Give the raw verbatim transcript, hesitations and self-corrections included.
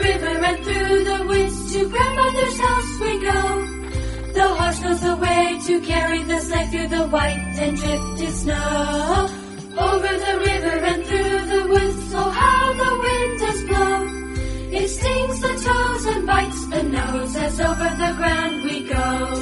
river and through the woods, to grandmother's house we go. The horse knows the way to carry the sleigh through the white and drifted snow. Over the river and through the woods, oh how the wind does blow. It stings the toes and bites the nose as over the ground we go.